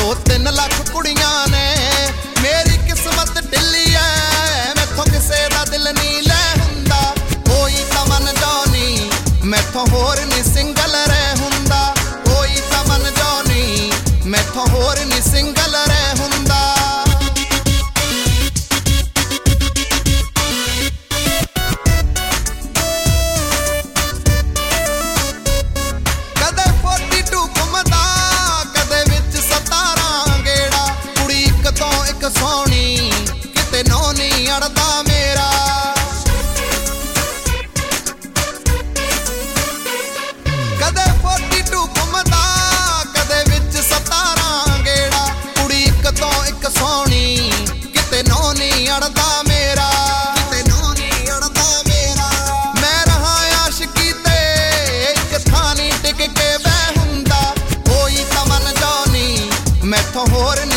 2-3 लाख कुड़ियां ने मेरी किस्मत ढिली है मैथों किसे दा दिल नहीं लै हुंदा कोई तमन जानी मैथों होर नहीं सिंगल रह हुंदा कोई तमन जानी मैथों होर नहीं सिंगल रह हुंदा कदे 42 घुमदा कदे विच 17 गेड़ा कुड़ी एक तो एक सोहनी किते नौ नहीं अड़दा मेरा कदे 42 घुमदा कदे विच 17 गेड़ा कुड़ी एक तो एक सोहनी किते नौ नहीं अड़दा मेरा किते नौ नहीं अड़दा मेरा मैं रहा आशिकी ते एक थानी टिक के बह हुंदा कोई तमन जानी मैथों होर